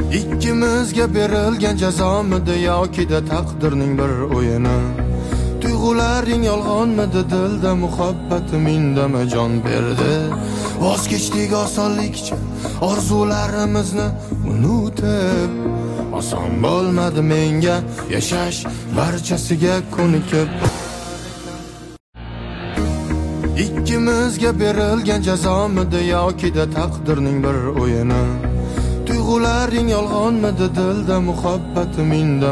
Ikkimizga berilgan jazomidi yoki da taqdirning bir o'yini? Tuyg'ularing yolg'onmidi, dilda muhabbatim indama jon berdi. Voz kechdik osonlikcha orzularimizni unutib. Oson bo'lmadi menga yashash barchasiga ko'nikib. Ikkimizga berilgan jazomidi yoki da taqdirning bir o'yini? Tuyg'ularing yolg'onmidi, dilda muhabbatim indama